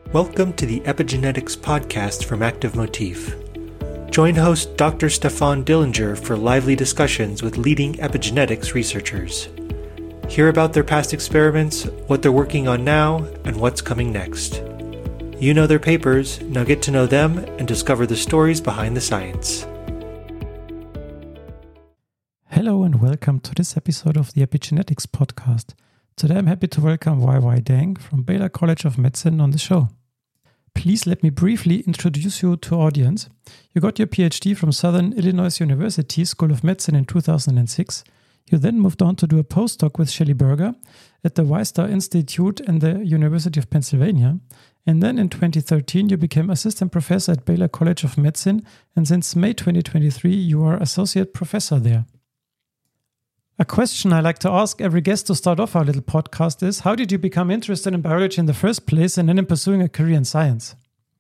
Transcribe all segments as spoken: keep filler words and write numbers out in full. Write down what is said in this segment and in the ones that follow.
Welcome to the Epigenetics podcast from Active Motif. Join host Doctor Stefan Dillinger for lively discussions with leading epigenetics researchers. Hear about their past experiments, what they're working on now, and what's coming next. You know their papers, now get to know them and discover the stories behind the science. Hello and welcome to this episode of the Epigenetics podcast. Today I'm happy to welcome Y Y Deng from Baylor College of Medicine on the show. Please let me briefly introduce you to audience. You got your PhD from Southern Illinois University School of Medicine in two thousand six. You then moved on to do a postdoc with Shelley Berger at the Wistar Institute and the University of Pennsylvania. And then in twenty thirteen, you became assistant professor at Baylor College of Medicine. And since May twenty twenty-three, you are associate professor there. A question I like to ask every guest to start off our little podcast is, how did you become interested in biology in the first place and then in pursuing a career in science?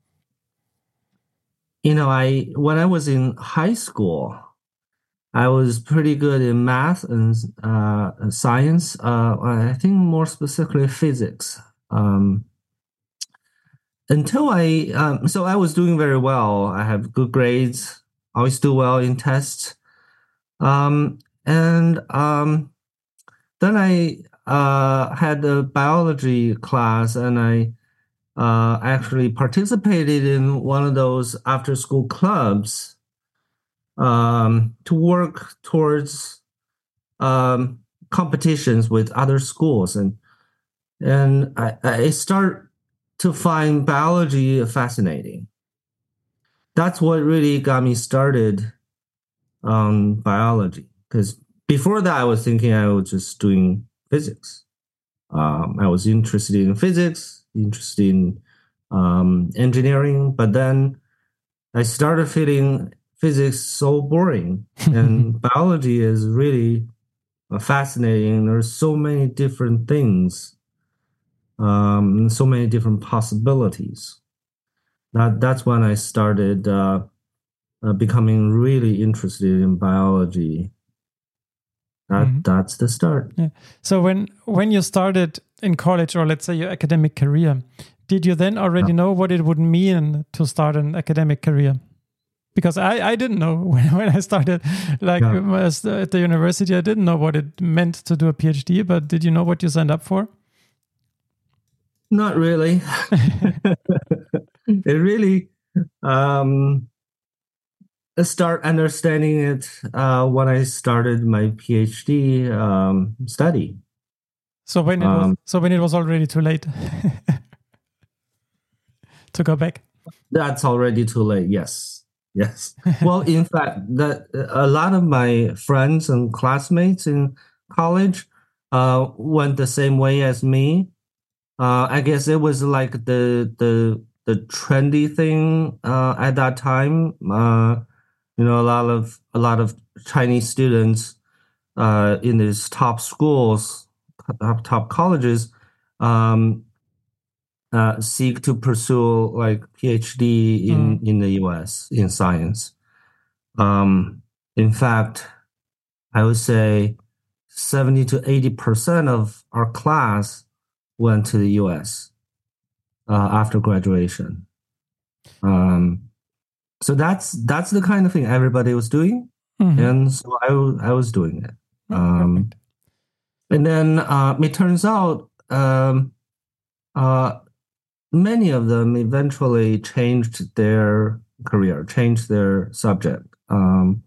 You know, I when I was in high school, I was pretty good in math and uh, science. Uh, I think more specifically physics. Um, until I, um, so I was doing very well. I have good grades, always do well in tests. Um, And um, then I uh, had a biology class, and I uh, actually participated in one of those after-school clubs um, to work towards um, competitions with other schools, and and I, I start to find biology fascinating. That's what really got me started on biology. Because before that, I was thinking I was just doing physics. Um, I was interested in physics, interested in um, engineering, but then I started feeling physics so boring, and biology is really fascinating. There's so many different things, um, so many different possibilities. That that's when I started uh, uh, becoming really interested in biology. That, mm-hmm. That's the start. Yeah. So when when you started in college, or let's say your academic career, did you then already yeah. know what it would mean to start an academic career? Because I, I didn't know when, when I started like yeah. at the university, I didn't know what it meant to do a PhD, but did you know what you signed up for? Not really. It really... Um, start understanding it uh, when I started my PhD um, study. So when it um, was so when it was already too late to go back. That's already too late. Yes, yes. Well, in fact, that a lot of my friends and classmates in college uh, went the same way as me. Uh, I guess it was like the the the trendy thing uh, at that time. Uh, You know, a lot of a lot of Chinese students uh, in these top schools, top, top colleges, um, uh, seek to pursue like PhD in, mm. in the U S in science. Um, in fact, I would say seventy to eighty percent of our class went to the U S uh, after graduation. Um, So that's that's the kind of thing everybody was doing, mm-hmm. and so I, I was doing it. Um, and then uh, it turns out um, uh, many of them eventually changed their career, changed their subject. Um,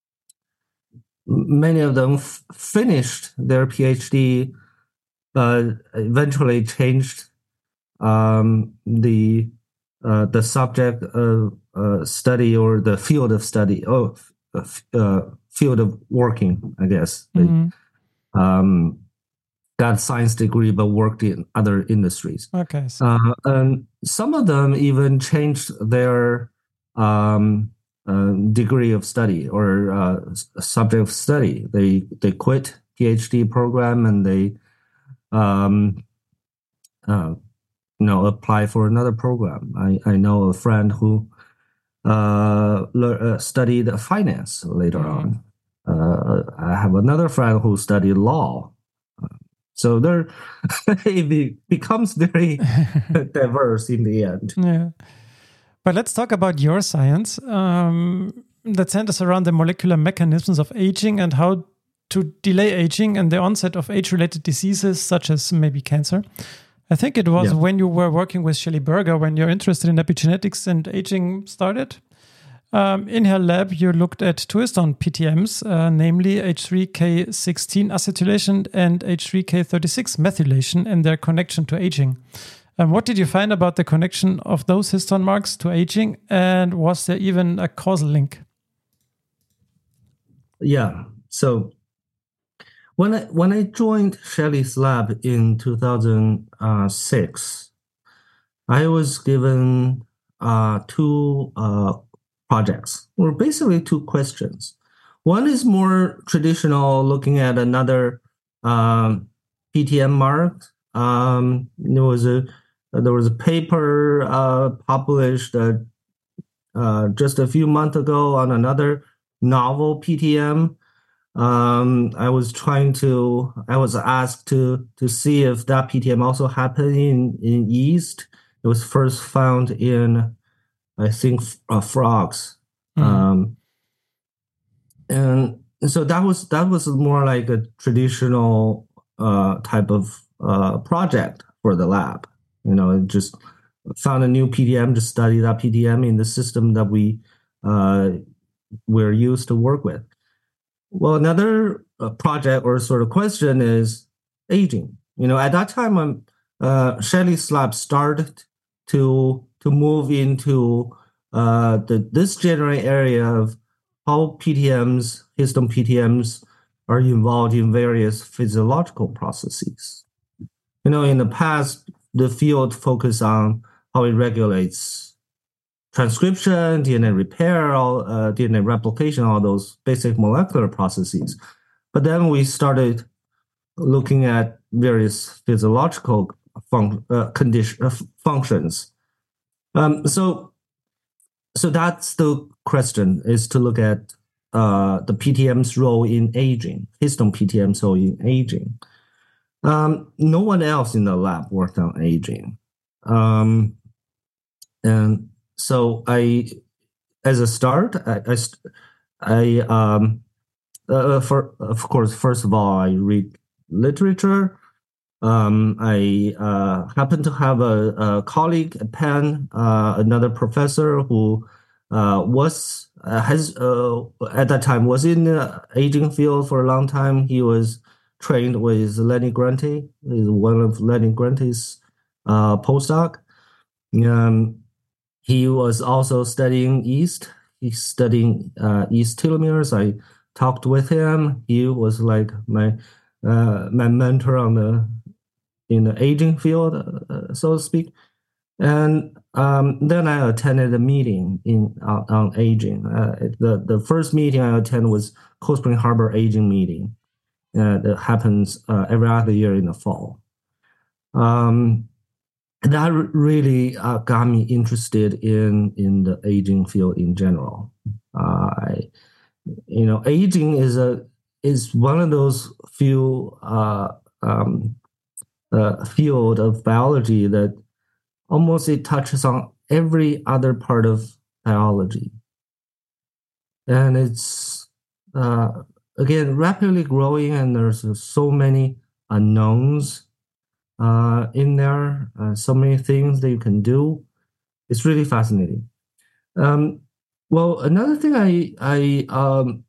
many of them f- finished their PhD, but eventually changed um, the uh, the subject of Uh, study or the field of study, oh, uh, field of working, I guess. Mm-hmm. They, um, got a science degree but worked in other industries. Okay. So. Uh, and some of them even changed their um, uh, degree of study or uh, subject of study. They they quit PhD program and they um, uh, you know apply for another program. I, I know a friend who Uh, le- uh, studied finance later mm-hmm. on. Uh, I have another friend who studied law. So there, it be, becomes very diverse in the end. Yeah. But let's talk about your science um, that centers around the molecular mechanisms of aging and how to delay aging and the onset of age-related diseases such as maybe cancer. I think it was Yeah. when you were working with Shelley Berger, when you're interested in epigenetics and aging started. Um, in her lab, you looked at two histone P T Ms, uh, namely H three K sixteen acetylation and H three K thirty-six methylation and their connection to aging. Um, what did you find about the connection of those histone marks to aging, and was there even a causal link? Yeah. So when I when I joined Shelley's lab in two thousand six, I was given uh, two uh, projects, or basically two questions. One is more traditional, looking at another um, P T M mark. Um, there was a there was a paper uh, published uh, uh, just a few months ago on another novel P T M. Um, I was trying to, I was asked to to see if that P T M also happened in, in yeast. It was first found in, I think, uh, frogs. Mm-hmm. Um, and so that was that was more like a traditional uh, type of uh, project for the lab. You know, it just found a new P T M to study that P T M in the system that we uh, we're used to work with. Well, another uh, project or sort of question is aging. You know, at that time, when uh, Shelley's lab started to to move into uh, the this general area of how P T Ms, histone P T Ms, are involved in various physiological processes. You know, in the past, the field focused on how it regulates transcription, D N A repair, all, uh, D N A replication, all those basic molecular processes. But then we started looking at various physiological fun- uh, condition, uh, functions. Um, so, so that's the question, is to look at uh, the P T M's role in aging, histone P T M's role in aging. Um, no one else in the lab worked on aging. Um, and so I, as a start, I, I, I um, uh, for of course, first of all, I read literature. Um, I uh, happen to have a, a colleague at Penn, uh, another professor who uh, was uh, has uh, at that time was in the aging field for a long time. He was trained with Lenny Grunty, is one of Lenny Grunty's uh, postdoc. Um, he was also studying yeast. He's studying uh, yeast telomeres. I talked with him. He was like my uh, my mentor on the in the aging field, uh, so to speak. And um, then I attended a meeting in uh, on aging. Uh, the the first meeting I attended was Cold Spring Harbor Aging Meeting. Uh, that happens uh, every other year in the fall. Um, that really uh, got me interested in in the aging field in general. Uh, I, you know, aging is a is one of those few uh, um, uh, field of biology that almost it touches on every other part of biology, and it's uh, again rapidly growing, and there's so many unknowns uh, in there, uh, so many things that you can do. It's really fascinating. Um, well, another thing I I um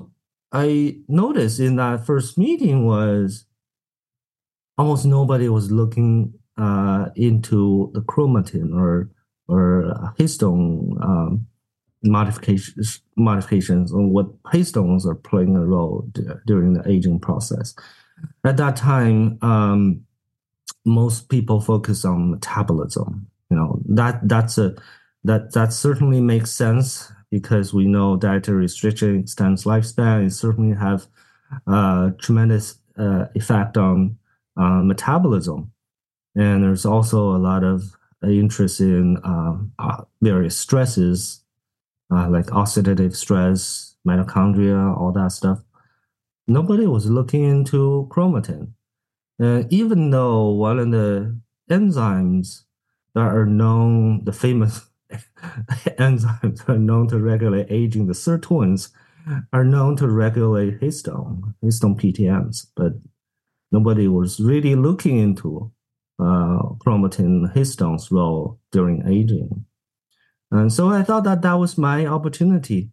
I noticed in that first meeting was almost nobody was looking uh, into the chromatin or or histone um, modifications modifications on what histones are playing a role d- during the aging process. At that time, um, most people focus on metabolism. You know, that that's a that that certainly makes sense because we know dietary restriction extends lifespan. It certainly have uh, tremendous uh, effect on uh, metabolism. And there's also a lot of interest in um, uh, various stresses, uh, like oxidative stress, mitochondria, all that stuff. Nobody was looking into chromatin. Uh, even though one of the enzymes that are known, the famous enzymes that are known to regulate aging, the sirtuins, are known to regulate histone, histone P T Ms, but nobody was really looking into uh, chromatin histone's role during aging. And so I thought that that was my opportunity.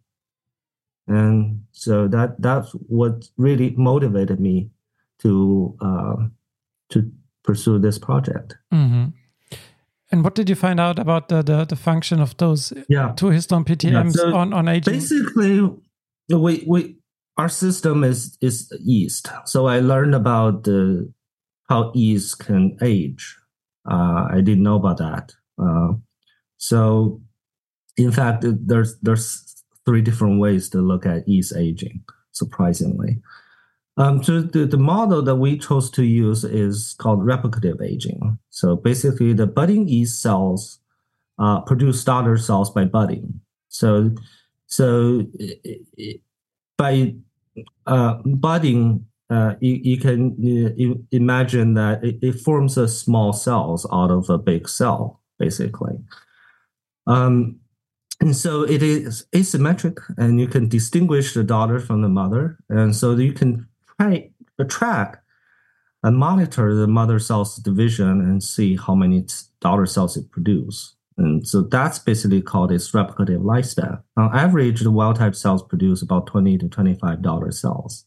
And so that that's what really motivated me to uh, to pursue this project. Mm-hmm. And what did you find out about the the, the function of those yeah. two histone P T Ms yeah, so on, on aging? Basically, we we our system is is yeast. So I learned about the how yeast can age. Uh, I didn't know about that. Uh, so, in fact, there's there's three different ways to look at yeast aging, surprisingly. Um, so the, the model that we chose to use is called replicative aging. So basically, the budding yeast cells uh, produce daughter cells by budding. So, so it, it, by uh, budding, uh, you, you can you imagine that it, it forms a small cells out of a big cell, basically. Um, And so it is asymmetric, and you can distinguish the daughter from the mother. And so you can try, track and monitor the mother cell's division and see how many daughter cells it produces. And so that's basically called its replicative lifespan. On average, the wild-type cells produce about twenty to twenty-five daughter cells.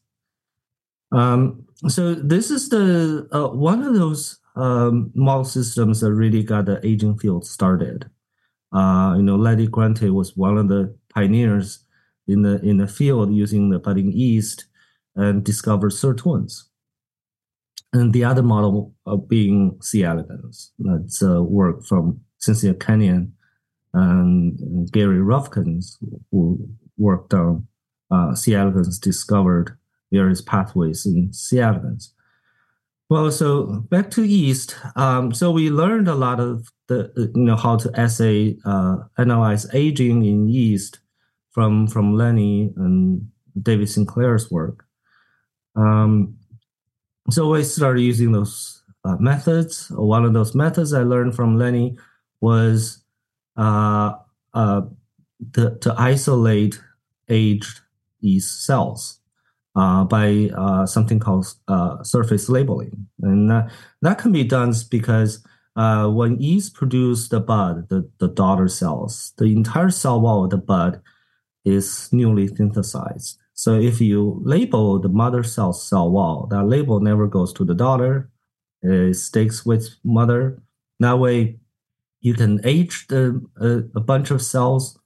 Um, so this is the uh, one of those um, model systems that really got the aging field started. Uh, you know, Letty Grante was one of the pioneers in the in the field using the budding yeast and discovered sirtuins. And the other model of being C. elegans. That's uh, work from Cynthia Kenyon and, and Gary Rufkins, who worked on uh, C. elegans, discovered various pathways in C. elegans. Well, so back to yeast. Um, so we learned a lot of the, you know, how to assay, uh, analyze aging in yeast from from Lenny and David Sinclair's work. Um, so I started using those uh, methods. One of those methods I learned from Lenny was uh, uh, to, to isolate aged yeast cells. Uh, by uh, something called uh, surface labeling. And uh, that can be done because uh, when yeast produce the bud, the, the daughter cells, the entire cell wall of the bud is newly synthesized. So if you label the mother cell cell wall, that label never goes to the daughter. It sticks with mother. That way you can age the, uh, a bunch of cells.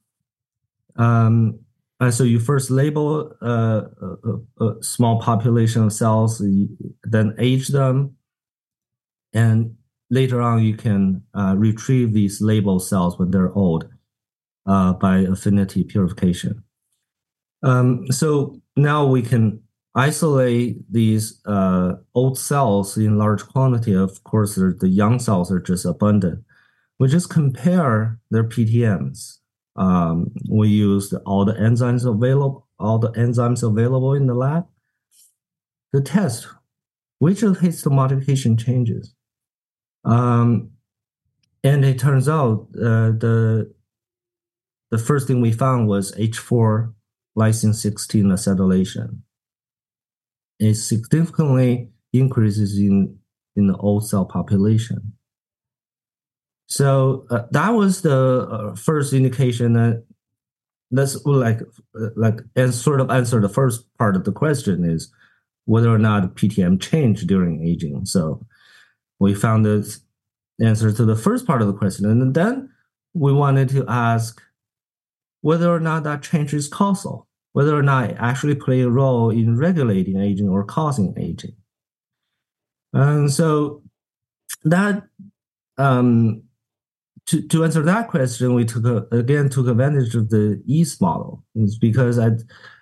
Um, And so you first label uh, a, a small population of cells, then age them, and later on you can uh, retrieve these labeled cells when they're old uh, by affinity purification. Um, so now we can isolate these uh, old cells in large quantity. Of course, the young cells are just abundant. We just compare their P T Ms. Um, we used all the enzymes available, all the enzymes available in the lab to test which of histone modification changes. Um, and it turns out uh, the the first thing we found was H four lysine sixteen acetylation. It significantly increases in in the old cell population. So uh, that was the uh, first indication that that's like like and sort of answer the first part of the question is whether or not P T M changed during aging. So we found the answer to the first part of the question, and then we wanted to ask whether or not that change is causal, whether or not it actually play a role in regulating aging or causing aging. And so that um, To, to answer that question, we took a, again took advantage of the yeast model. It's because I,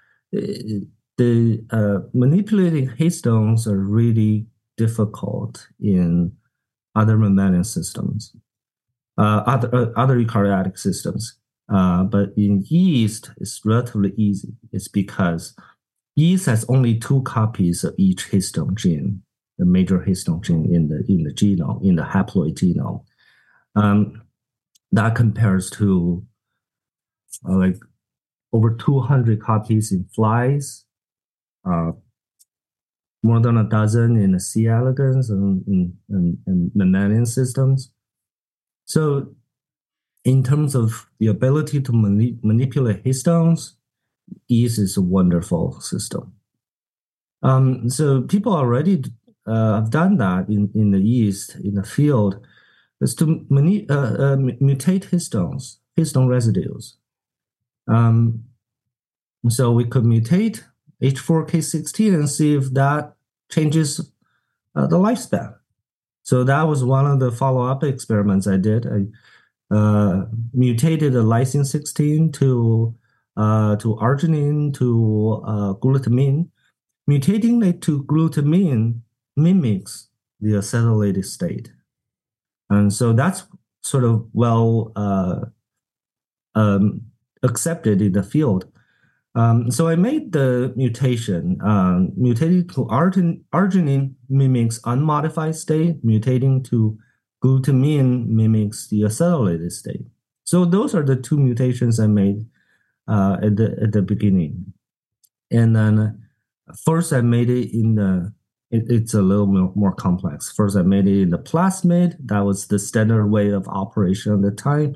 the uh, manipulating histones are really difficult in other mammalian systems, uh, other uh, other eukaryotic systems. Uh, but in yeast, it's relatively easy. It's because yeast has only two copies of each histone gene. the major histone gene in the in the genome, in the haploid genome. Um, that compares to uh, like over two hundred copies in flies, uh, more than a dozen in the C. elegans and, and, and, and mammalian systems. So in terms of the ability to mani- manipulate histones, yeast is a wonderful system. Um, so people already uh, have done that in, in the yeast, in the field, is to mani- uh, uh, mutate histones, histone residues. Um, so we could mutate H four K sixteen and see if that changes uh, the lifespan. So that was one of the follow-up experiments I did. I uh, mutated the lysine sixteen to uh, to arginine to uh, glutamine. Mutating it to glutamine mimics the acetylated state, and so that's sort of well uh, um, accepted in the field. Um, so I made the mutation, um, mutating to argin- arginine mimics unmodified state, mutating to glutamine mimics the acetylated state. So those are the two mutations I made uh, at the at the beginning. And then first I made it in the, it, it's a little more, more complex. First I made it in the plasmid. That was the standard way of operation at the time.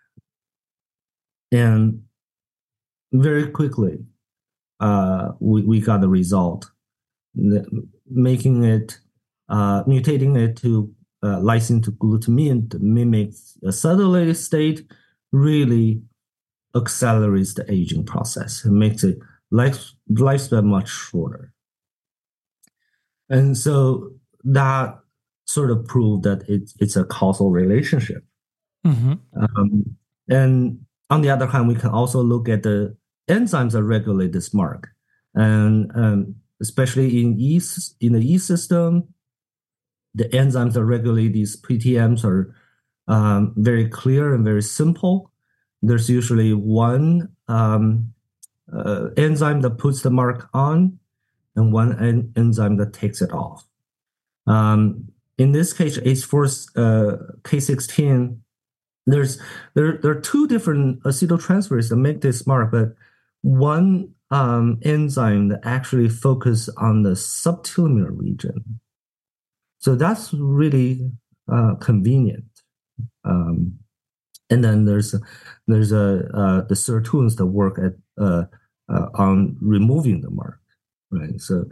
And very quickly, uh, we, we got the result, the, making it, uh, mutating it to uh, lysine to glutamine to mimic a acetylated state really accelerates the aging process. It makes it life, lifespan much shorter. And so that sort of proved that it, it's a causal relationship. Mm-hmm. Um, and on the other hand, we can also look at the enzymes that regulate this mark, and um, especially in yeast, in the yeast system, the enzymes that regulate these P T Ms are um, very clear and very simple. There's usually one um, uh, enzyme that puts the mark on, and one en- enzyme that takes it off. Um, in this case, H four K sixteen. There's there there are two different acetyltransferases that make this mark, but one um, enzyme that actually focus on the subtelomere region. So that's really uh, convenient. Um, and then there's there's a uh, the sirtuins that work at uh, uh, on removing the mark, right? So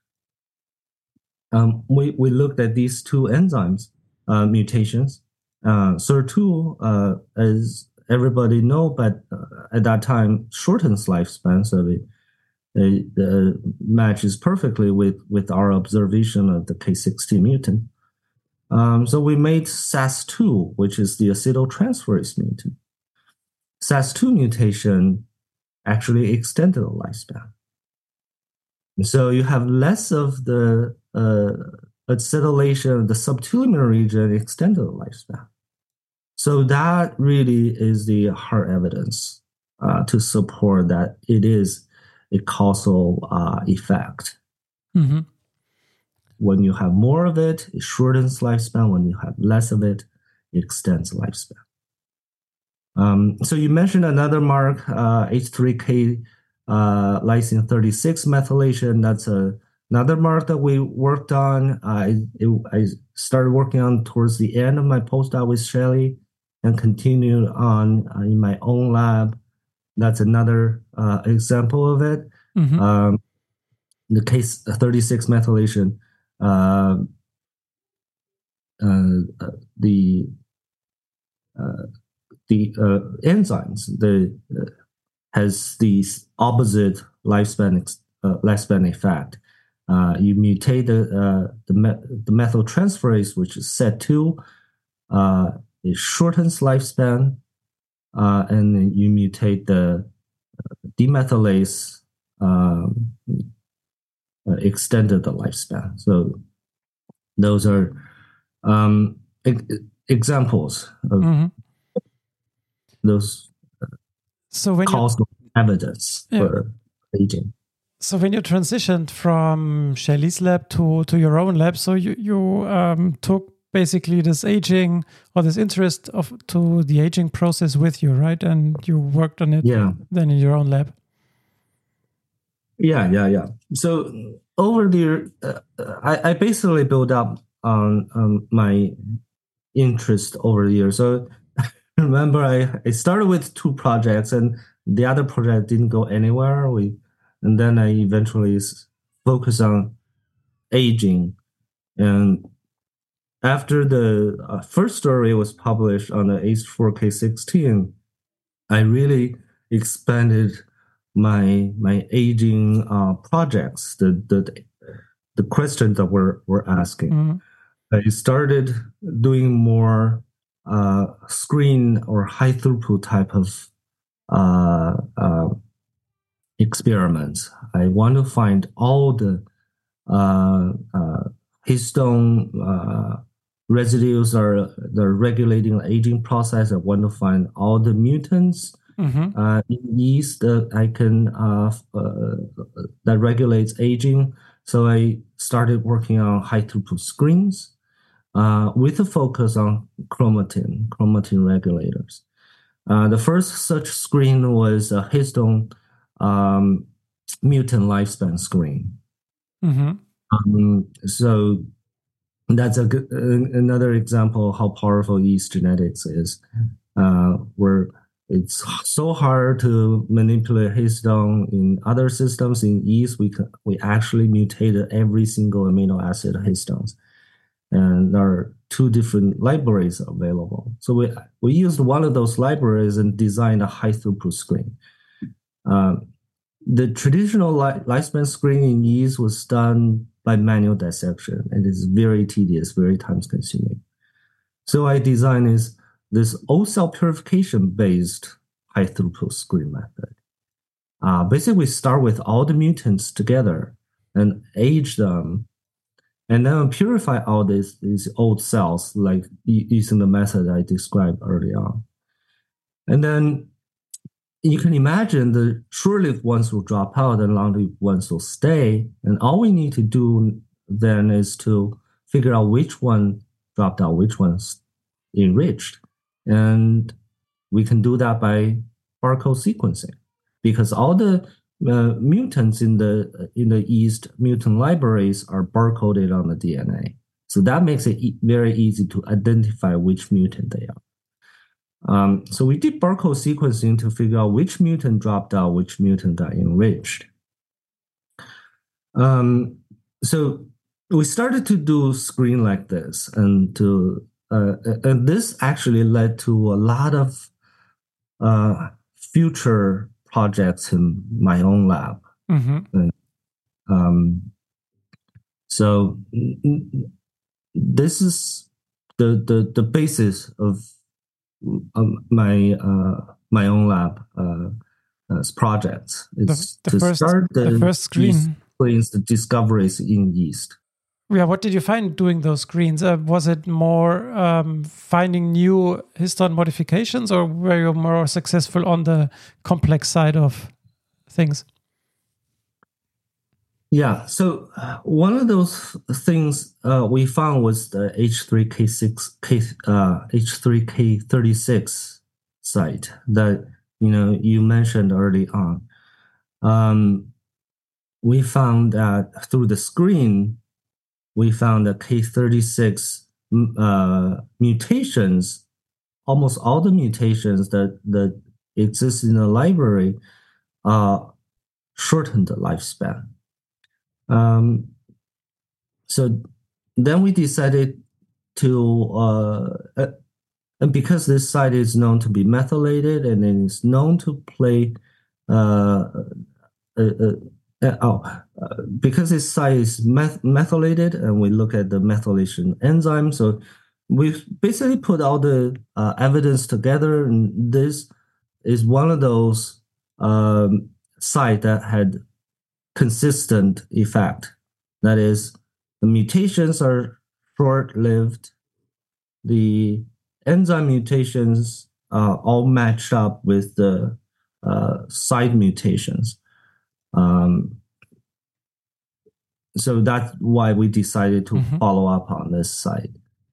um, we we looked at these two enzymes uh, mutations. Uh, S I R two, uh, as everybody know, but uh, at that time shortens lifespan, so it, it uh, matches perfectly with, with our observation of the K sixteen mutant. Um, so we made S A S two, which is the acetyltransferase mutant. S A S two mutation actually extended the lifespan. So you have less of the uh, acetylation of the subtelomere region extended the lifespan. So that really is the hard evidence uh, to support that it is a causal uh, effect. Mm-hmm. When you have more of it, it shortens lifespan. When you have less of it, it extends lifespan. Um, so you mentioned another mark, uh, H three K uh, lysine thirty-six methylation. That's a, another mark that we worked on. I, it, I started working on towards the end of my postdoc with Shelley, and continued on uh, in my own lab. That's another uh, example of it. Mm-hmm. Um, the case thirty-six methylation, uh, uh, the uh, the uh, enzymes the uh, has these opposite lifespan ex- uh, lifespan effect. Uh, you mutate the uh, the, me- the methyltransferase, which is S E T two. Uh, It shortens lifespan, uh, and then you mutate the demethylase, um, uh, extended the lifespan. So those are um, e- examples of mm-hmm. those uh, so when causal you, evidence yeah. for aging. So when you transitioned from Shelley's lab to, to your own lab, so you, you um, took basically this aging or this interest of to the aging process with you, right? And you worked on it yeah. then in your own lab. Yeah, yeah, yeah. So over the, uh, I, I basically built up on um, my interest over the years. So remember, I, I started with two projects, and the other project didn't go anywhere. We, and then I eventually focused on aging. And after the uh, first story was published on the H four K sixteen, I really expanded my my aging uh, projects, the the the questions that we're we're asking. Mm-hmm. I started doing more uh, screen or high throughput type of uh, uh, experiments. I want to find all the uh, uh, histone uh, residues are the regulating the aging process. I want to find all the mutants mm-hmm. uh, in yeast that I can uh, uh, that regulates aging. So I started working on high throughput screens uh, with a focus on chromatin, chromatin regulators. Uh, the first such screen was a histone um, mutant lifespan screen. Mm-hmm. Um, so that's a good, uh, another example of how powerful yeast genetics is, uh, where it's so hard to manipulate histone in other systems. In yeast, we can, we actually mutated every single amino acid histones, and there are two different libraries available. So we we used one of those libraries and designed a high throughput screen. Um, the traditional li- lifespan screen in yeast was done by manual dissection, and it's very tedious, very time consuming. So I designed is this O cell purification based high throughput screen method. Uh, basically, we start with all the mutants together and age them, and then purify all these, these old cells, like using the method I described earlier on. And then you can imagine the short-lived ones will drop out and long-lived ones will stay. And all we need to do then is to figure out which one dropped out, which one's enriched. And we can do that by barcode sequencing, because all the uh, mutants in the in the yeast mutant libraries are barcoded on the D N A. So that makes it e- very easy to identify which mutant they are. Um, so we did barcode sequencing to figure out which mutant dropped out, which mutant got enriched. Um, so we started to do screen like this, and to uh, and this actually led to a lot of uh, future projects in my own lab. Mm-hmm. And, um, so this is the the the basis of Um, my uh, my own lab uh, uh, projects. It's the, the to first, start the, the first screen. Screens, the discoveries in yeast. Yeah, what did you find doing those screens? Uh, was it more um, finding new histone modifications, or were you more successful on the complex side of things? Yeah, so uh, one of those things uh, we found was the H three K six K uh, H three K thirty-six site that you know you mentioned early on. Um, we found that through the screen, we found that K thirty-six uh, mutations, almost all the mutations that that exist in the library, uh, shortened the lifespan. Um, so then we decided to, uh, uh, and because this site is known to be methylated and it is known to play, uh, uh, uh, uh oh, uh, because this site is meth- methylated, and we look at the methylation enzyme. So we basically put all the uh, evidence together, and this is one of those um, sites that had consistent effect. That is, the mutations are short-lived. The enzyme mutations uh, all match up with the uh, side mutations. Um, so that's why we decided to mm-hmm. follow up on this site.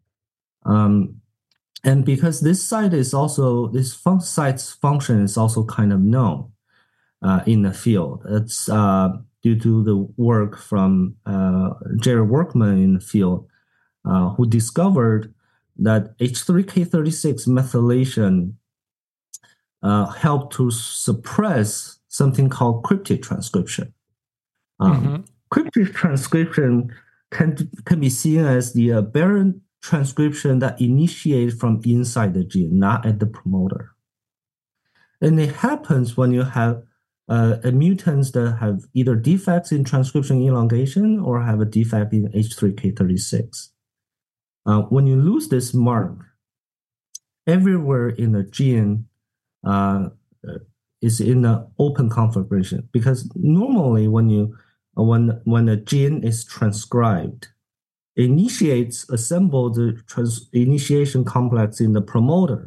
Um, and because this site is also, this fun- site's function is also kind of known uh, in the field. It's uh, due to the work from uh, Jerry Workman in the field, uh, who discovered that H three K thirty-six methylation uh, helped to suppress something called cryptic transcription. Um, mm-hmm. Cryptic transcription can, can be seen as the aberrant transcription that initiates from inside the gene, not at the promoter. And it happens when you have uh, mutants that have either defects in transcription elongation or have a defect in H three K thirty-six. Uh, when you lose this mark, everywhere in the gene uh, is in an open configuration, because normally when you when when a gene is transcribed, it initiates assemble the trans initiation complex in the promoter.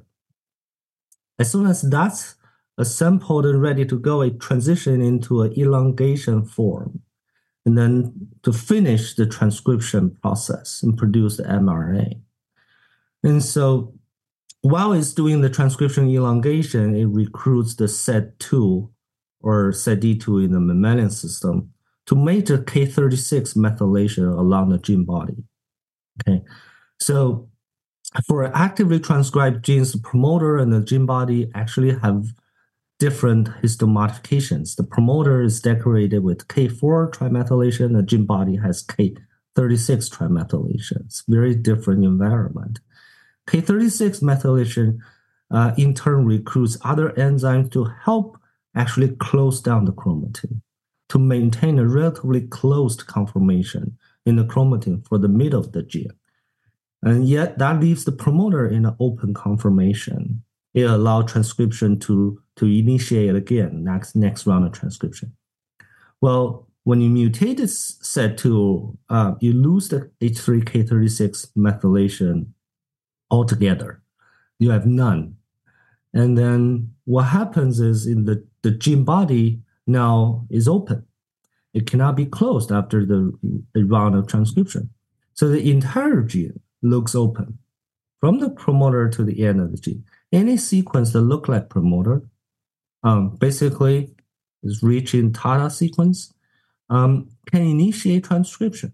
As soon as that's assembled and ready to go, it transitions into an elongation form, and then to finish the transcription process and produce the mRNA. And so while it's doing the transcription elongation, it recruits the S E D two or S E D two in the mammalian system to make the K thirty-six methylation along the gene body. Okay, so for actively transcribed genes, the promoter and the gene body actually have different histomodifications. The promoter is decorated with K four trimethylation, the gene body has K thirty-six trimethylation. It's very different environment. K thirty-six methylation uh, in turn recruits other enzymes to help actually close down the chromatin, to maintain a relatively closed conformation in the chromatin for the middle of the gene. And yet that leaves the promoter in an open conformation. It allows transcription to, to initiate again, next, next round of transcription. Well, when you mutate this S E D two, uh, you lose the H three K thirty-six methylation altogether. You have none. And then what happens is in the, the gene body now is open. It cannot be closed after the, the round of transcription. So the entire gene looks open from the promoter to the end of the gene. Any sequence that look like promoter um, basically is reaching Tata sequence, um, can initiate transcription.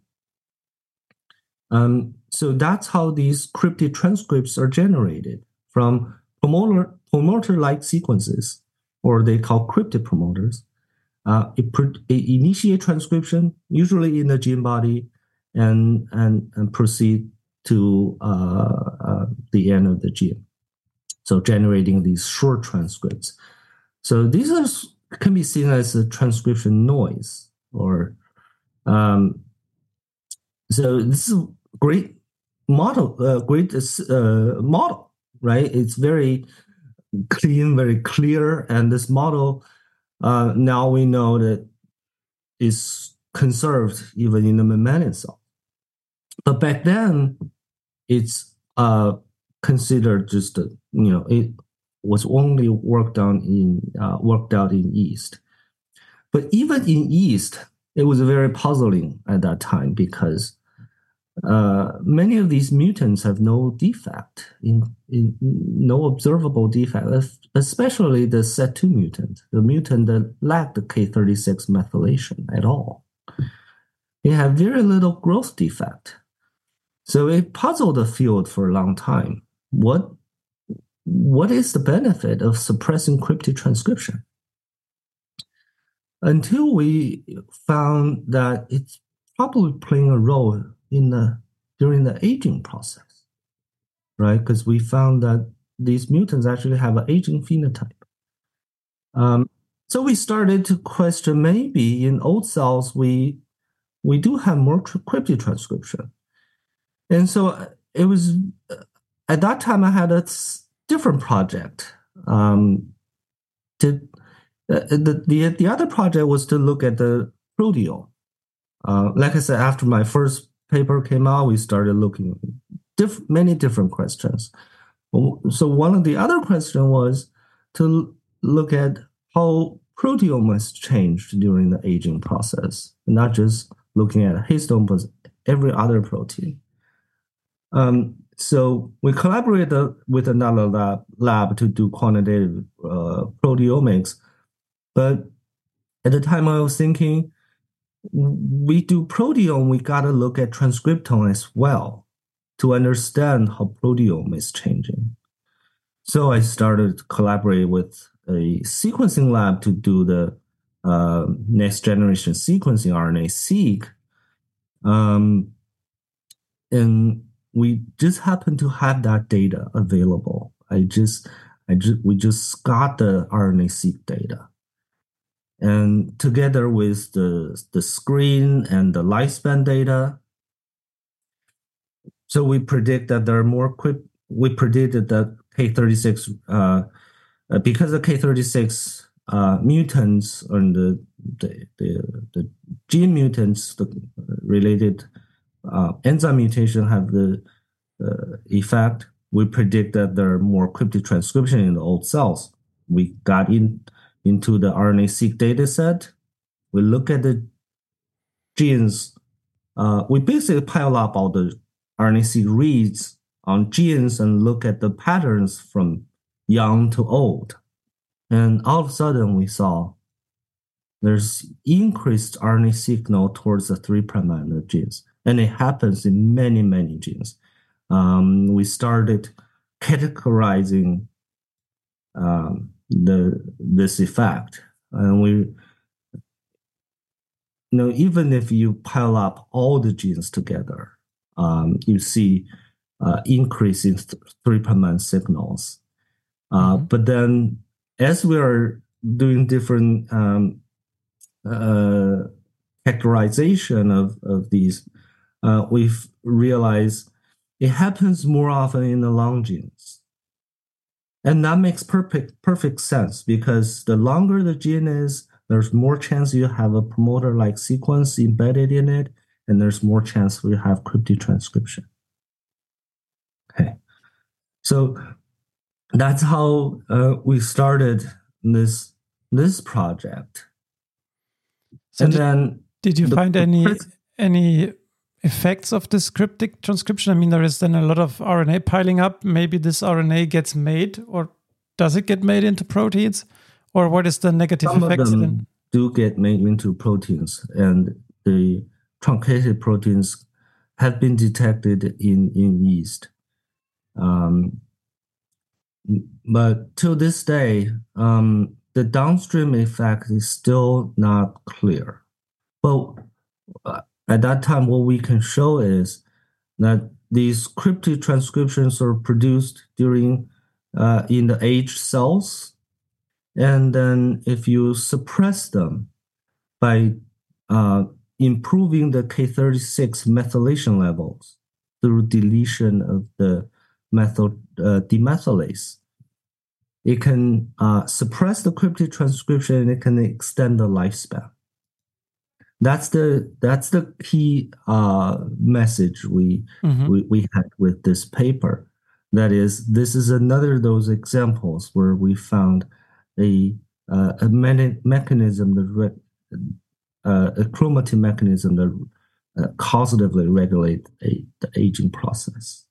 Um, so that's how these cryptic transcripts are generated from promoter, promoter-like sequences, or they call cryptic promoters. Uh, it, it initiate transcription, usually in the gene body, and and, and proceed to uh, uh, the end of the gene. So generating these short transcripts. So these are can be seen as a transcription noise, or um, so this is a great model, uh, great uh, model, right? It's very clean, very clear, and this model. Uh, now we know that is conserved even in the mammalian cell. But back then, it's uh, considered just, a, you know, it was only worked on in uh, worked out in yeast. But even in yeast, it was very puzzling at that time because uh, many of these mutants have no defect, in, in no observable defect, especially the S E D two mutant, the mutant that lacked the K thirty-six methylation at all. It had very little growth defect. So it puzzled the field for a long time. What, what is the benefit of suppressing cryptic transcription? Until we found that it's probably playing a role in the during the aging process, right? Because we found that these mutants actually have an aging phenotype. Um, so we started to question maybe in old cells we we do have more cryptic transcription, and so it was at that time I had a different project. Um, to uh, the the the other project was to look at the proteome. Uh, like I said, after my first paper came out, we started looking at diff- many different questions. So one of the other questions was to look at how proteome has changed during the aging process, not just looking at histone, but every other protein. Um, so we collaborated with another lab, lab to do quantitative uh, proteomics. But at the time I was thinking, we do proteome, we got to look at transcriptome as well to understand how proteome is changing. So I started to collaborate with a sequencing lab to do the uh, next generation sequencing, RNA-seq. Um, and we just happen to have that data available. I just, I just, we just got the RNA-seq data. And together with the, the screen and the lifespan data, so we predict that there are more quick, we predicted that K thirty-six, uh, because the K thirty-six uh, mutants and the, the, the, the gene mutants, the related uh, enzyme mutation have the uh, effect, we predict that there are more cryptic transcription in the old cells. We got in into the RNA-seq data set. We look at the genes. Uh, we basically pile up all the RNA-seq reads on genes and look at the patterns from young to old. And all of a sudden we saw there's increased R N A signal towards the three prime end genes. And it happens in many, many genes. Um, we started categorizing um, the this effect. And we, you know, even if you pile up all the genes together, um, you see uh, increase in th- three prime end signals. Uh, mm-hmm. But then as we are doing different um, uh, categorization of, of these, uh, we've realized it happens more often in the long genes. And that makes perfect perfect sense because the longer the gene is, there's more chance you have a promoter-like sequence embedded in it, and there's more chance we have cryptic transcription. Okay, so that's how uh, we started this this project. So and did, then did you the, find the any first, any effects of this cryptic transcription? I mean, there is then a lot of R N A piling up. Maybe this R N A gets made, or does it get made into proteins? Or what is the negative some effects of them then? do get made into proteins, and the truncated proteins have been detected in, in yeast. Um, but to this day, um, the downstream effect is still not clear. But uh, at that time, what we can show is that these cryptic transcriptions are produced during uh, in the aged cells, and then if you suppress them by uh, improving the K thirty-six methylation levels through deletion of the methyl uh, demethylase, it can uh, suppress the cryptic transcription and it can extend the lifespan. That's the that's the key uh, message we, mm-hmm. we we had with this paper. That is, this is another of those examples where we found a uh, a me- mechanism that re- uh, a chromatin mechanism that uh, causatively regulate a, the aging process.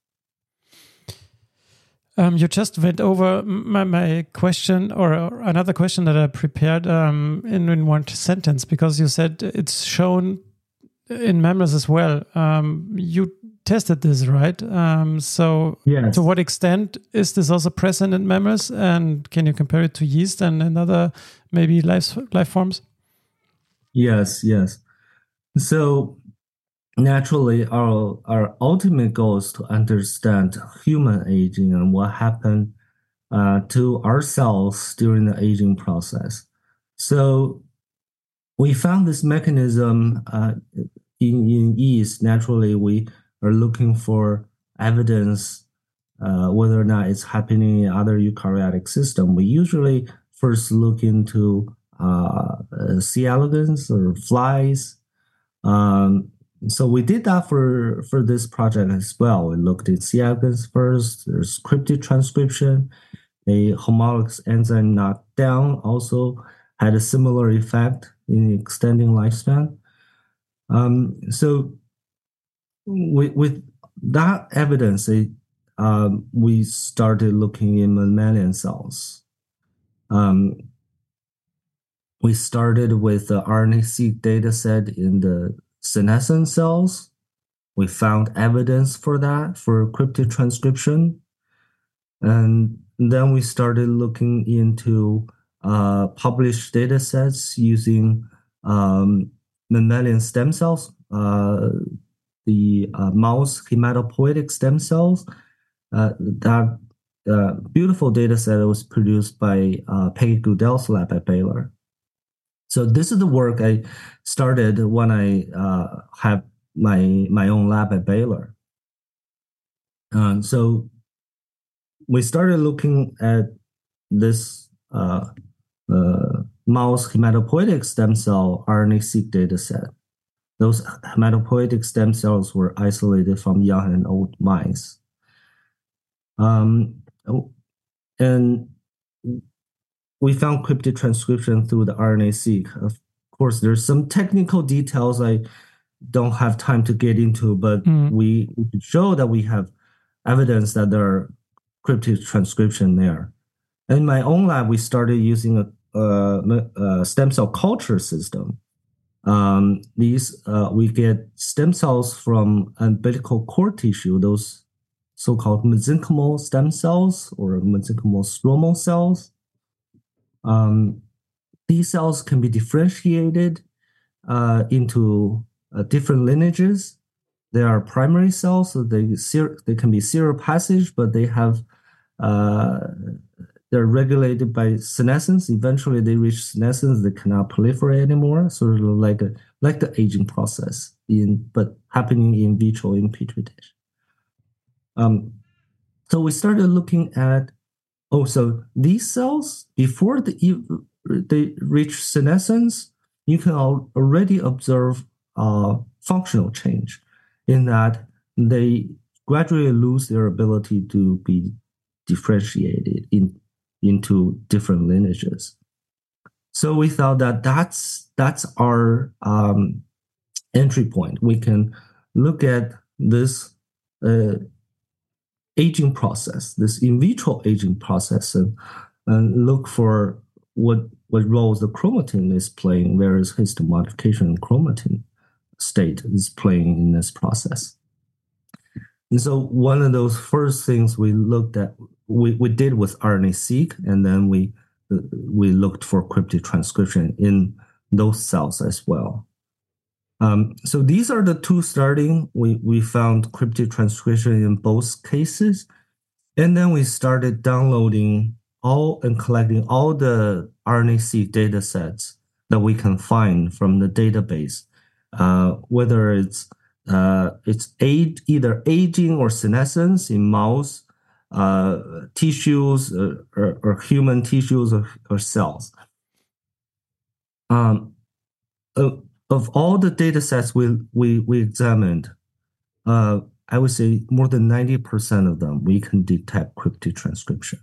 Um, you just went over my, my question or, or another question that I prepared um, in, in one sentence, because you said it's shown in mammals as well. Um, you tested this, right? Um, so yes. To what extent is this also present in mammals? And can you compare it to yeast and, and other maybe life, life forms? Yes, yes. So naturally, our our ultimate goal is to understand human aging and what happened uh, to our cells during the aging process. So we found this mechanism uh, in, in yeast. Naturally, we are looking for evidence uh, whether or not it's happening in other eukaryotic system. We usually first look into uh, uh, C. elegans or flies. Um, So we did that for, for this project as well. We looked at C. elegans first. There's cryptic transcription. A homologous enzyme knockdown also had a similar effect in extending lifespan. Um, so with, with that evidence, it, um, we started looking in mammalian cells. Um, we started with the R N A-seq data set in the senescent cells. We found evidence for that, for cryptic transcription. And then we started looking into uh, published data sets using um, mammalian stem cells, uh, the uh, mouse hematopoietic stem cells. Uh, that uh, beautiful data set was produced by uh, Peggy Goodell's lab at Baylor. So this is the work I started when I uh, had my my own lab at Baylor. Um, so we started looking at this uh, uh, mouse hematopoietic stem cell R N A-seq data set. Those hematopoietic stem cells were isolated from young and old mice. Um, and we found cryptic transcription through the R N A-seq. Of course, there's some technical details I don't have time to get into, but mm. we, we could show that we have evidence that there are cryptic transcription there. In my own lab, we started using a, a, a stem cell culture system. Um, these uh, we get stem cells from umbilical cord tissue, those so-called mesenchymal stem cells or mesenchymal stromal cells. Um, these cells can be differentiated uh, into uh, different lineages. They are primary cells, so they they can be serial passage, but they have uh, they're regulated by senescence. Eventually, they reach senescence. They cannot proliferate anymore. Sort of like a like the aging process in but happening in vitro in petri dish. Um, so we started looking at oh, so these cells before the, they reach senescence, you can already observe uh, functional change in that they gradually lose their ability to be differentiated in, into different lineages. So we thought that that's, that's our um, entry point. We can look at this uh, aging process, this in vitro aging process, and, and look for what, what roles the chromatin is playing, various histone modification and chromatin state is playing in this process. And so one of those first things we looked at, we, we did with R N A-seq, and then we we looked for cryptic transcription in those cells as well. Um, so these are the two starting. We, we found cryptic transcription in both cases. And then we started downloading all and collecting all the R N A-seq data sets that we can find from the database, uh, whether it's uh, it's age, either aging or senescence in mouse uh, tissues uh, or, or human tissues or, or cells. Um, uh, Of all the data sets we, we, we examined, uh, I would say more than ninety percent of them, we can detect cryptic transcription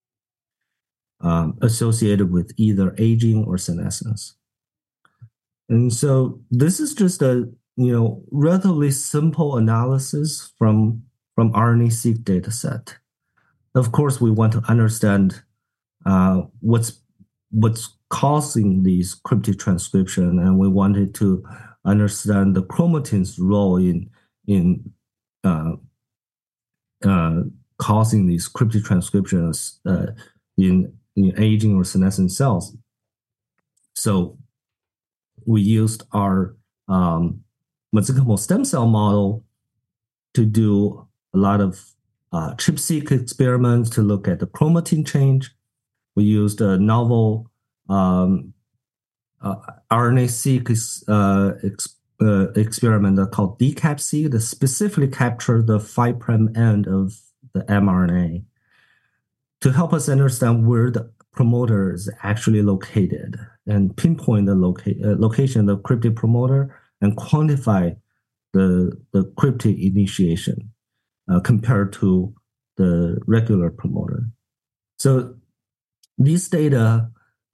um, associated with either aging or senescence. And so this is just a you know relatively simple analysis from, from R N A-seq data set. Of course, we want to understand uh, what's what's causing these cryptic transcription, and we wanted to understand the chromatin's role in in uh, uh, causing these cryptic transcriptions uh, in, in aging or senescent cells. So we used our um, mesenchymal stem cell model to do a lot of uh, ChIP-seq experiments to look at the chromatin change. We used a novel um, uh, R N A-seq uh, ex, uh, experiment called DCAP-seq that specifically captured the five prime end of the mRNA to help us understand where the promoter is actually located and pinpoint the loca uh, location of the cryptic promoter and quantify the, the cryptic initiation uh, compared to the regular promoter. So these data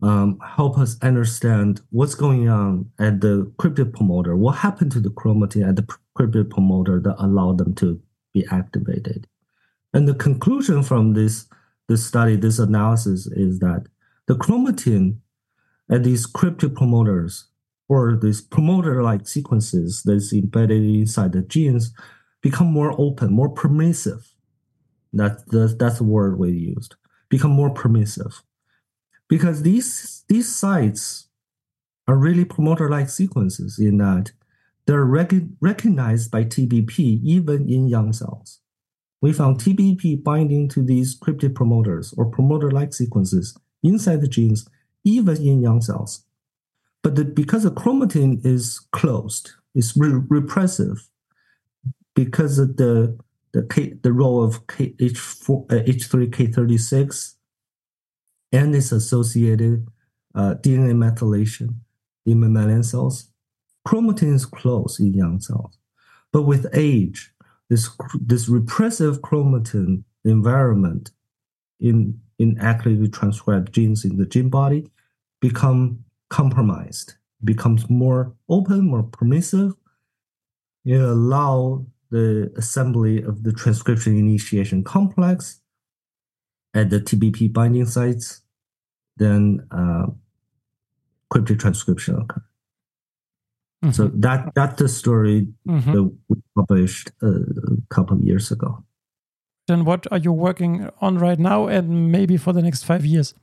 um, help us understand what's going on at the cryptid promoter. What happened to the chromatin at the cryptid promoter that allowed them to be activated? And the conclusion from this, this study, this analysis, is that the chromatin at these cryptid promoters, or these promoter-like sequences that's embedded inside the genes, become more open, more permissive. That, that, that's the word we used. Become more permissive. Because these, these sites are really promoter-like sequences in that they're rec- recognized by T B P even in young cells. We found T B P binding to these cryptid promoters or promoter-like sequences inside the genes, even in young cells. But the, because the chromatin is closed, it's re- repressive, because of the the, K, the role of K, H four, uh, H three K thirty-six and its associated uh, D N A methylation in mammalian cells, chromatin is closed in young cells. But with age, this this repressive chromatin environment in in actively transcribed genes in the gene body become compromised, becomes more open, more permissive. It allows the assembly of the transcription initiation complex at the T B P binding sites, then uh, cryptid transcription occurs. Mm-hmm. So that that's the story mm-hmm. that we published uh, a couple of years ago. Then what are you working on right now and maybe for the next five years?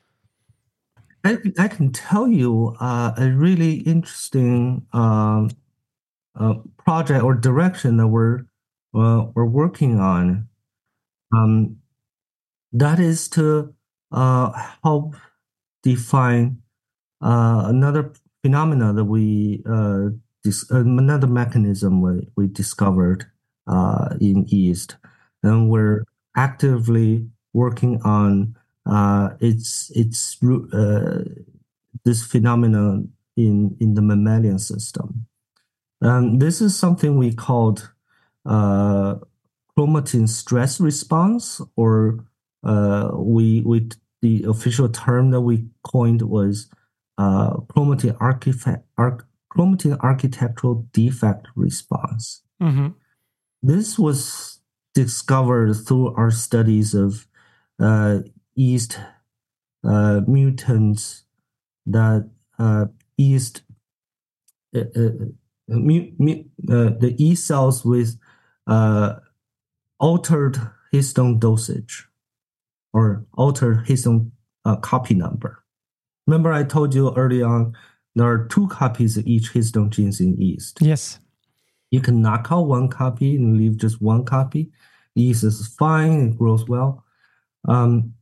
I, I can tell you uh, a really interesting uh, uh, project or direction that we're uh, we're working on. Um, that is to uh, help define uh, another phenomena that we uh, dis- another mechanism we, we discovered uh, in yeast, and we're actively working on uh, its its uh, this phenomenon in in the mammalian system. Um, this is something we called uh, chromatin stress response, or uh, we we the official term that we coined was uh, chromatin architect arch, chromatin architectural defect response. Mm-hmm. This was discovered through our studies of uh, yeast uh, mutants that uh, yeast uh, uh, mu- mu- uh, the yeast cells with uh, altered histone dosage or altered histone uh, copy number. Remember, I told you early on there are two copies of each histone genes in yeast. Yes. You can knock out one copy and leave just one copy. Yeast is fine; it grows well. Um,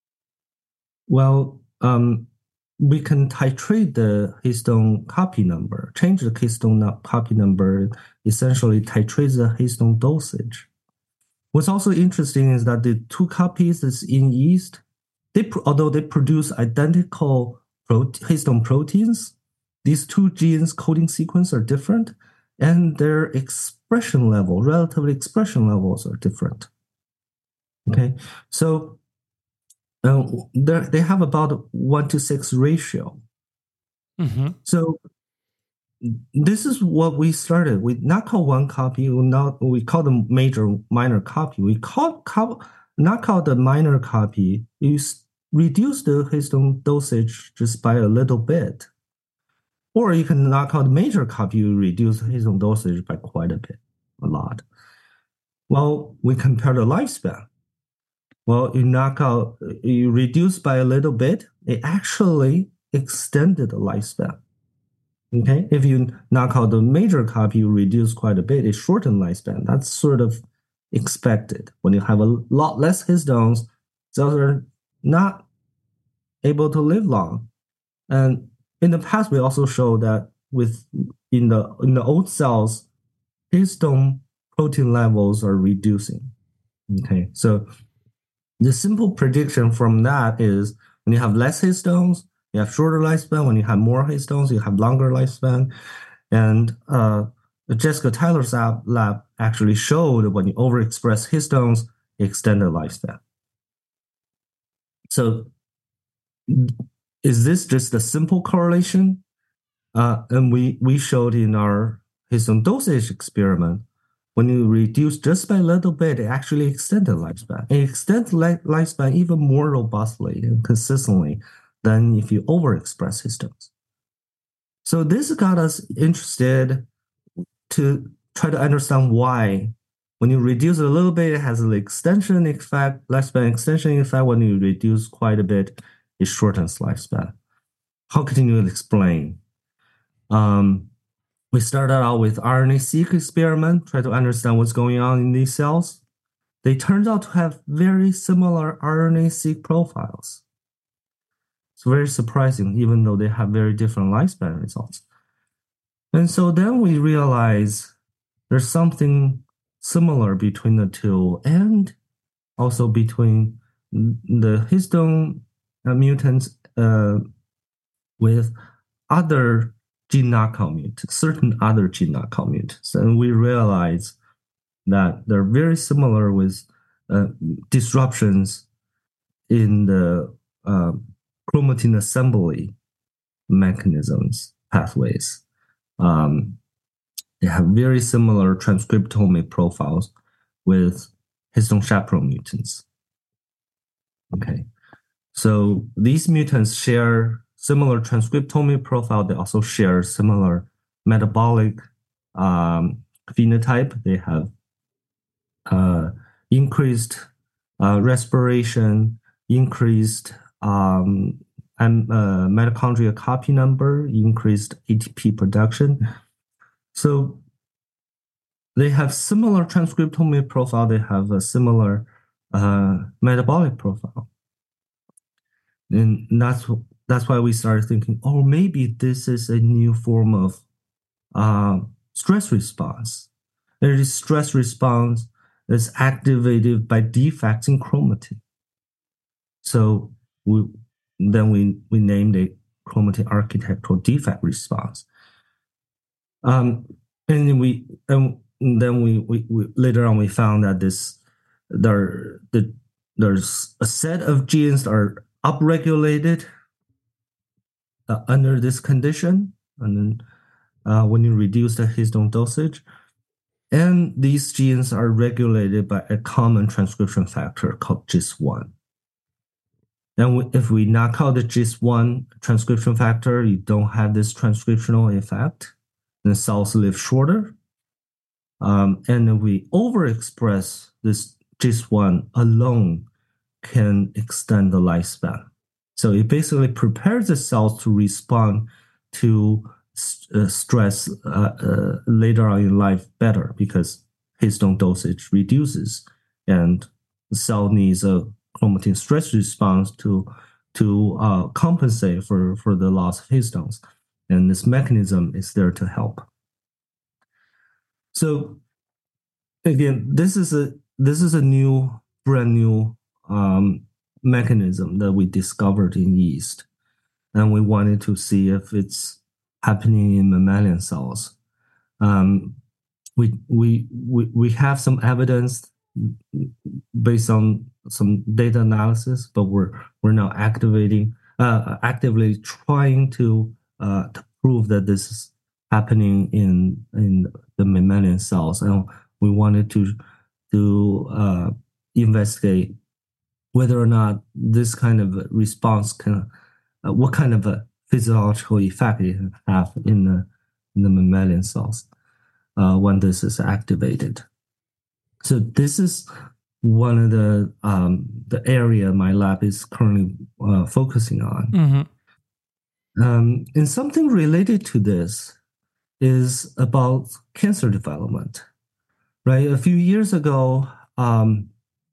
well, um, we can titrate the histone copy number, change the histone copy number, essentially titrate the histone dosage. What's also interesting is that the two copies that's in yeast, they although they produce identical prote- histone proteins, these two genes coding sequence are different, and their expression level, relative expression levels are different. Okay, so uh, they have about a one to six ratio. Mm-hmm. So this is what we started. We not call one copy. We not we call them major minor copy. We call, call knock out the minor copy. You reduce the histone dosage just by a little bit, or you can knock out the major copy. You reduce histone dosage by quite a bit, a lot. Well, we compare the lifespan. Well, you knock out, you reduce by a little bit. It actually extended the lifespan. Okay, if you knock out the major copy, you reduce quite a bit. It shortened lifespan. That's sort of expected. When you have a lot less histones, cells are not able to live long. And in the past, we also showed that with in the in the old cells, histone protein levels are reducing. Okay, so the simple prediction from that is when you have less histones, you have shorter lifespan. When you have more histones, you have longer lifespan. And uh, Jessica Tyler's lab, lab actually showed that when you overexpress histones, you extend the lifespan. So is this just a simple correlation? Uh, and we, we showed in our histone dosage experiment, when you reduce just by a little bit, it actually extends the lifespan. It extends li- lifespan even more robustly and consistently than if you overexpress histones. So this got us interested to try to understand why when you reduce a little bit, it has an extension effect, lifespan extension effect. When you reduce quite a bit, it shortens lifespan. How can you explain? Um, we started out with R N A-seq experiment, try to understand what's going on in these cells. They turned out to have very similar R N A-seq profiles. It's very surprising, even though they have very different lifespan results. And so then we realize there's something similar between the two, and also between the histone uh, mutants uh, with other gene knockout mutants, certain other gene knockout mutants. And we realize that they're very similar with uh, disruptions in the uh, chromatin assembly mechanisms, pathways. Um, they have very similar transcriptomic profiles with histone chaperone mutants. Okay, so these mutants share similar transcriptomic profile. They also share similar metabolic um, phenotype. They have uh, increased uh, respiration, increased um, and uh, mitochondrial copy number, increased A T P production. So they have similar transcriptomic profile. They have a similar uh, metabolic profile, and that's that's why we started thinking, oh, maybe this is a new form of uh, stress response. There is stress response that's activated by defects in chromatin. So we then we we named it chromatin architectural defect response. Um, and we and then we, we, we later on we found that this there the there's a set of genes that are upregulated uh, under this condition, and then uh, when you reduce the histone dosage, and these genes are regulated by a common transcription factor called G I S one. And we, if we knock out the G I S one transcription factor, you don't have this transcriptional effect. The cells live shorter. Um, and if we overexpress this G I S one alone can extend the lifespan. So it basically prepares the cells to respond to uh, stress uh, uh, later on in life better because histone dosage reduces and the cell needs a chromatin stress response to to uh, compensate for, for the loss of histones. And this mechanism is there to help. So again, this is a this is a new, brand new um, mechanism that we discovered in yeast, and we wanted to see if it's happening in mammalian cells. Um, we we we we have some evidence based on some data analysis, but we're we're now activating uh, actively trying to uh, to prove that this is happening in in the mammalian cells, and we wanted to to uh, investigate whether or not this kind of response can, uh, what kind of a physiological effect it can have in the in the mammalian cells uh, when this is activated. So this is one of the um, the area my lab is currently uh, focusing on. Mm-hmm. Um, and something related to this is about cancer development. Right, a few years ago, um,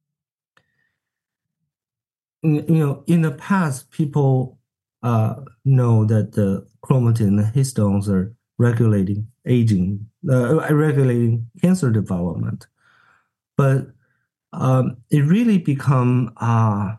you know, in the past, people uh, know that the chromatin and histones are regulating aging, uh, regulating cancer development, but um, it really become uh,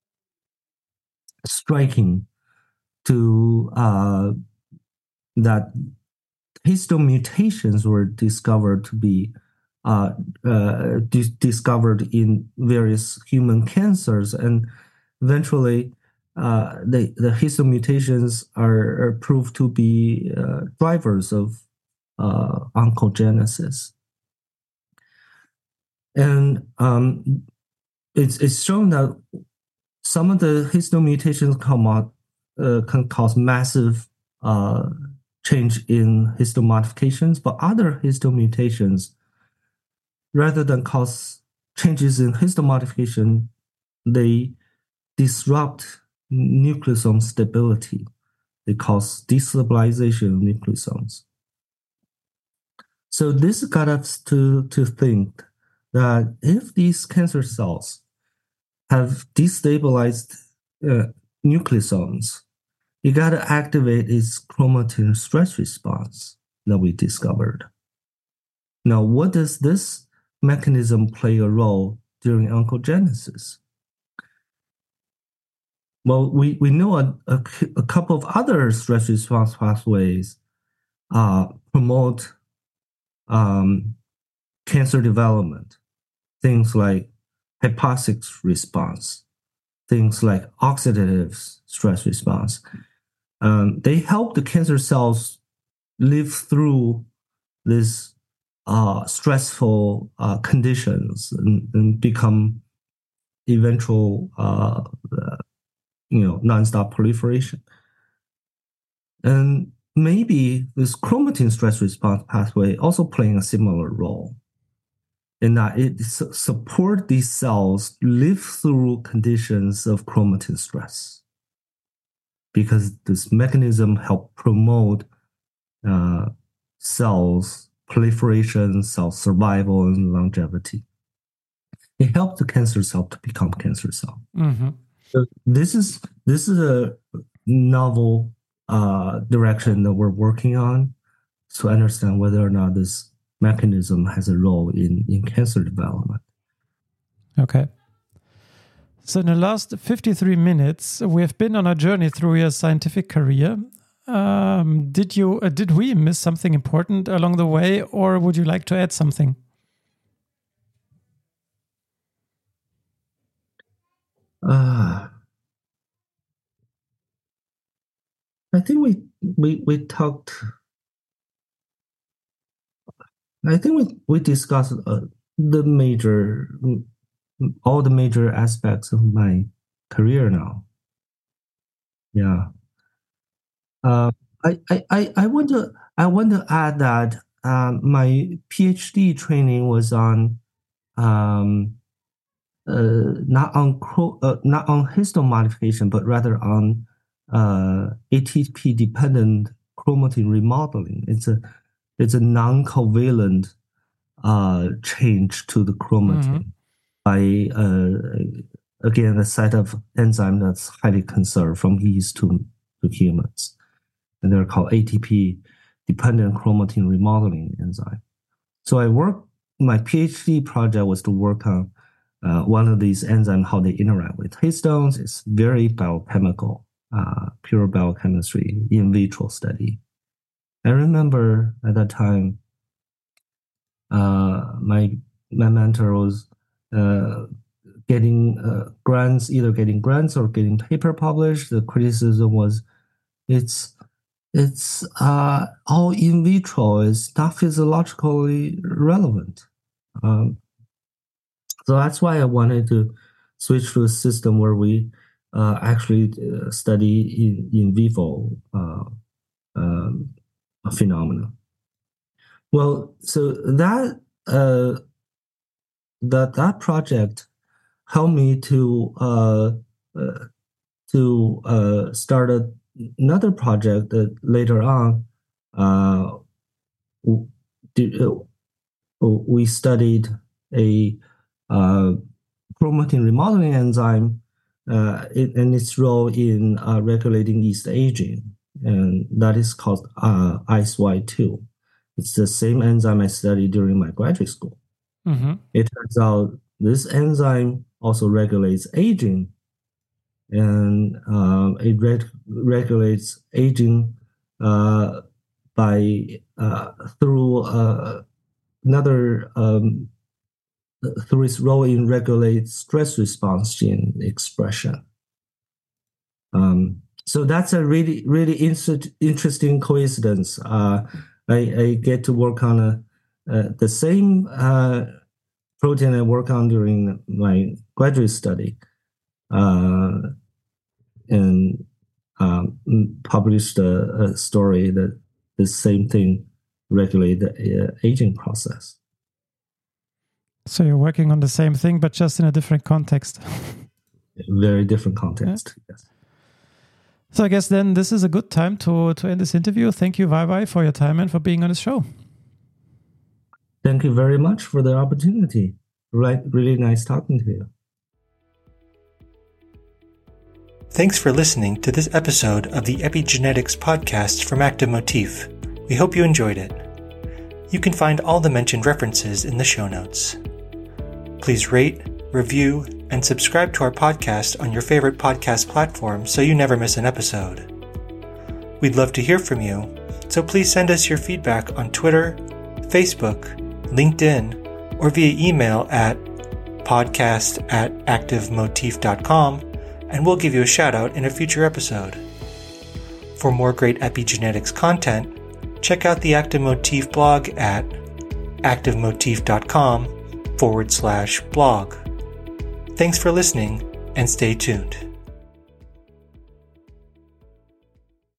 striking to uh, that histone mutations were discovered to be Uh, uh, dis- discovered in various human cancers, and eventually uh, the, the histone mutations are, are proved to be uh, drivers of uh, oncogenesis. And um, it's, it's shown that some of the histone mutations come out, uh, can cause massive uh, change in histone modifications, but other histone mutations, rather than cause changes in histone modification, they disrupt nucleosome stability. They cause destabilization of nucleosomes. So this got us to, to think that if these cancer cells have destabilized uh, nucleosomes, you got to activate its chromatin stress response that we discovered. Now, what does this mechanism play a role during oncogenesis? Well, we, we know a, a, a couple of other stress response pathways uh, promote um, cancer development. Things like hypoxic response, things like oxidative stress response. Um, they help the cancer cells live through these uh, stressful uh, conditions and, and become eventual, uh, uh, you know, nonstop proliferation. And maybe this chromatin stress response pathway also playing a similar role in that it su- support these cells live through conditions of chromatin stress, because this mechanism help promote uh, cells proliferation, cell survival, and longevity. It helps the cancer cell to become cancer cell. Mm-hmm. So this is this is a novel uh, direction that we're working on to understand whether or not this mechanism has a role in, in cancer development. Okay. So in the last fifty-three minutes, we have been on a journey through your scientific career. Um, did you, uh, did we miss something important along the way, or would you like to add something? Uh, I think we we we talked. I think we we discussed uh, the major, all the major aspects of my career now. Yeah. Uh, I, I, I, I want to I want to add that um, my PhD training was on um, uh, not on uh, not on histone modification, but rather on uh, A T P dependent chromatin remodeling. It's a it's a non-covalent uh, change to the chromatin mm-hmm. by uh, again a set of enzyme that's highly conserved from yeast to, to humans. And they're called A T P-dependent chromatin remodeling enzyme. So I work, my PhD project was to work on uh, one of these enzymes, how they interact with histones. It's very biochemical, uh, pure biochemistry, in vitro study. I remember at that time, uh, my my mentor was uh, getting uh, grants, either getting grants or getting paper published. The criticism was, it's It's uh, all in vitro. It's not physiologically relevant. Um, so that's why I wanted to switch to a system where we uh, actually uh, study in, in vivo uh, um, phenomena. Well, so that uh, that that project helped me to uh, uh, to uh, start a another project that later on uh, we studied a uh, chromatin remodeling enzyme uh, it, and its role in uh, regulating yeast aging, and that is called uh, I S Y two. It's the same enzyme I studied during my graduate school. Mm-hmm. It turns out this enzyme also regulates aging, and um, it reg- regulates aging uh, by uh, through uh, another um, through its role in regulate stress response gene expression. Um, so that's a really, really inter- interesting coincidence. Uh, I, I get to work on a, uh, the same uh, protein I work on during my graduate study, uh, and um, published a, a story that the same thing regulate the uh, aging process. So you're working on the same thing, but just in a different context. Very different context, yeah. Yes. So I guess then this is a good time to, to end this interview. Thank you, Weiwei, for your time and for being on the show. Thank you very much for the opportunity. Right, really nice talking to you. Thanks for listening to this episode of the Epigenetics podcast from Active Motif. We hope you enjoyed it. You can find all the mentioned references in the show notes. Please rate, review, and subscribe to our podcast on your favorite podcast platform so you never miss an episode. We'd love to hear from you, so please send us your feedback on Twitter, Facebook, LinkedIn, or via email at podcast at activemotif dot com, and we'll give you a shout out in a future episode. For more great epigenetics content, check out the Active Motif blog at activemotif.com forward slash blog. Thanks for listening and stay tuned.